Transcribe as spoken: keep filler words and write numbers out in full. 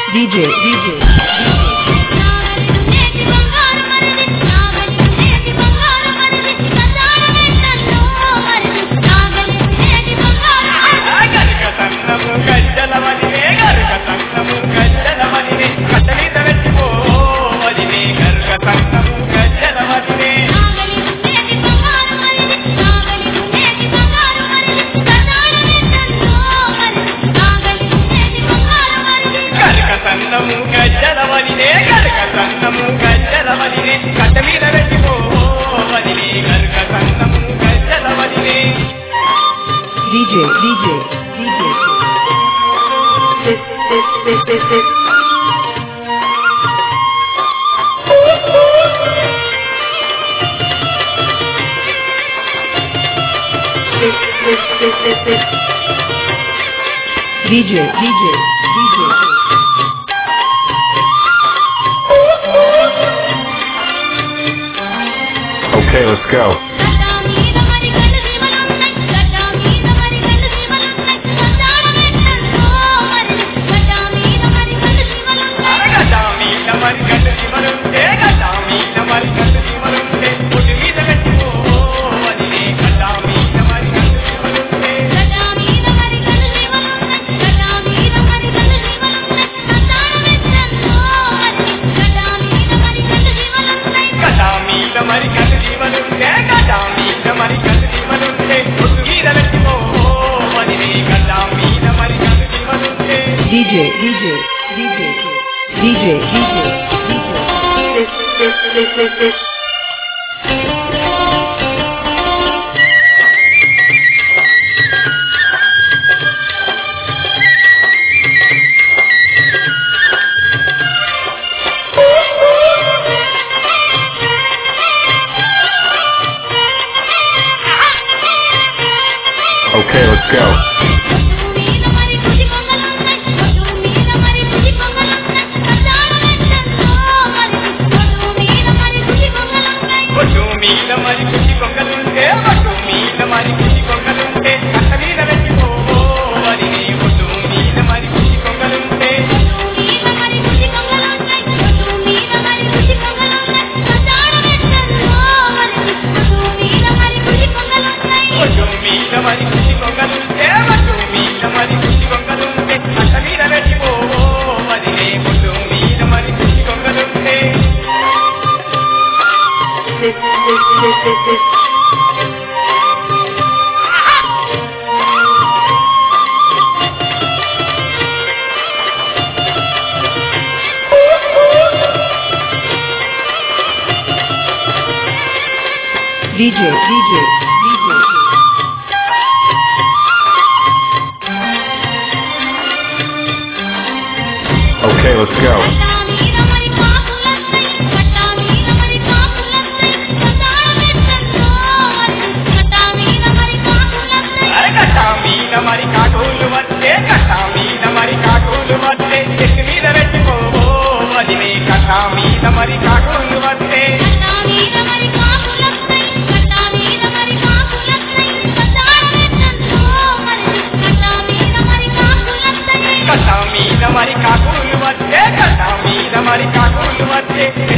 D J, D J. D J, D J, D J. This, this, this, this, this. This, this, this, this, this. D J, D J, D J. Okay, let's go. D J, D J, D J, D J, D J, D J. This, this, this, this, this. Okay, let's go. This, this, this, this, this. D J, D J, D J. Okay, let's go. हमारी काकूल मत हमारी काकूल मत